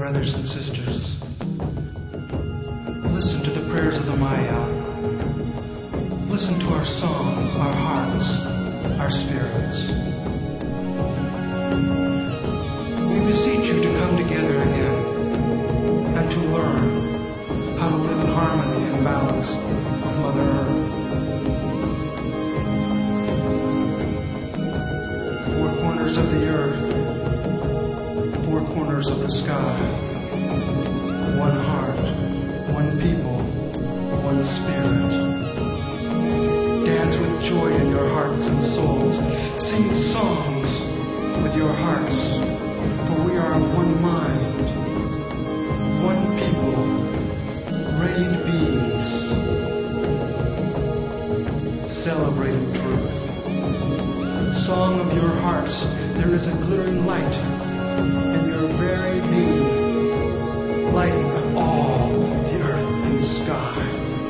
brothers and sisters, listen to the prayers of the Maya. Listen to our songs, our hearts, our spirits. We beseech you to come together again and to learn how to live in harmony and balance with Mother Earth. Four corners of the earth, four corners of the sky, one heart, one people, one spirit. Dance with joy in your hearts and souls. Sing songs with your hearts, for we are of one mind, one people, radiant beings, celebrating truth. Song of your hearts, there is a glittering light in your very being, lighting up all the earth and sky.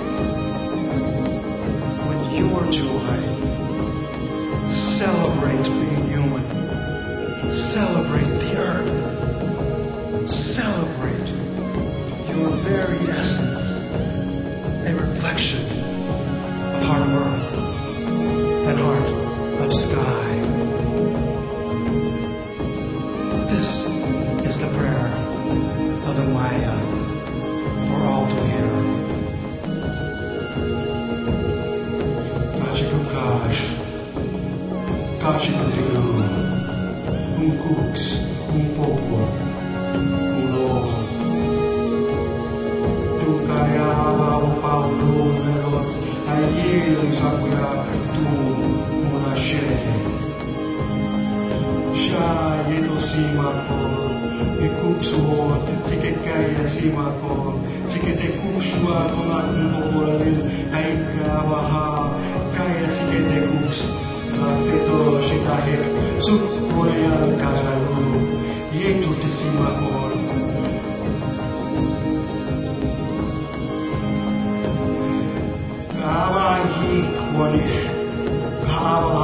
With your joy, celebrate being human. Celebrate the earth. Celebrate your very essence, a reflection of heart of earth and heart of sky. This is the prayer of the Maya for all to hear. Kachikukash, Kachikutiru, Kux, Popo, Uloho. Tukaya Paulo Merot, Ayel Sakuya, Tu Monashe. Yeto simako, ikuksuo, tikekaya simako, sikete kuksua tonak mpokolil, aika waha, kaya sikete kuks, zakteto shitahek, suk koleal kazalu, yeto tisimako. Kawa yik wanish, kawa